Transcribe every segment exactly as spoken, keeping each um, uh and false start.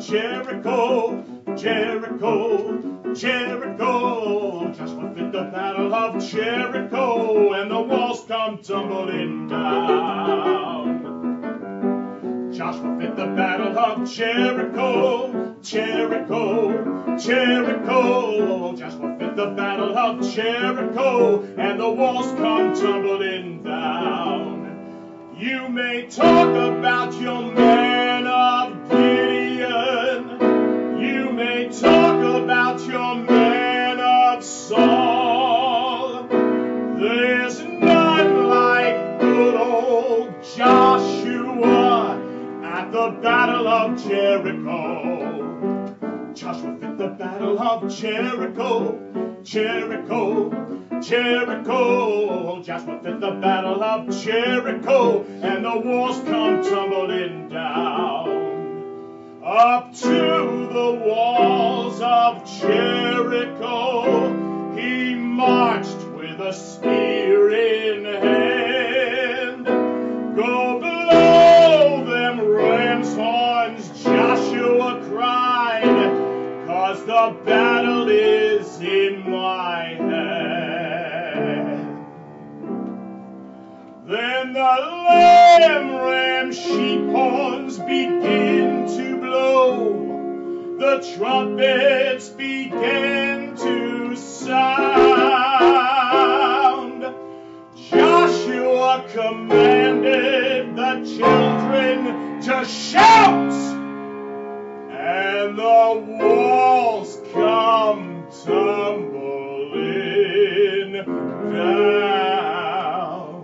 Jericho, Jericho, Jericho. Joshua fit the battle of Jericho, and the walls come tumbling down. Joshua fit the battle of Jericho, Jericho, Jericho. Joshua fit the battle of Jericho, and the walls come tumbling down. You may talk about your man of Gideon. You may talk about your man of Saul. There's none like good old Joshua at the battle of Jericho. Joshua fit the battle of Jericho, Jericho, Jericho. Joshua fit the battle of Jericho, and the walls come tumbling down. Up to the walls of Jericho he marched with a spear in hand. Go blow them ram's horns, Joshua cried, 'cause the battle is in my hand. Then the lamb ram sheep horns begin to blow, the trumpets began to sound. Joshua commanded the children to shout, and the walls come tumbling down.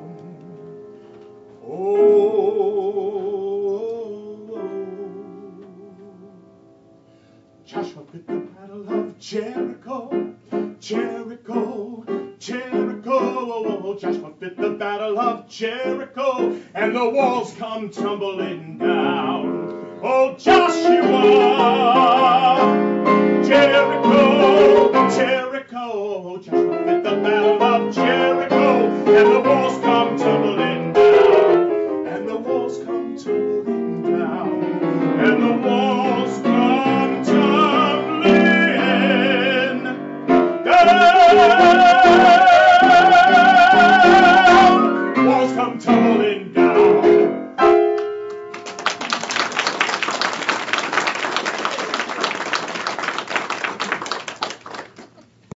Oh, Joshua fit the battle of Jericho, Jericho, Jericho. Joshua fit the battle of Jericho, and the walls come tumbling down. Oh, Joshua!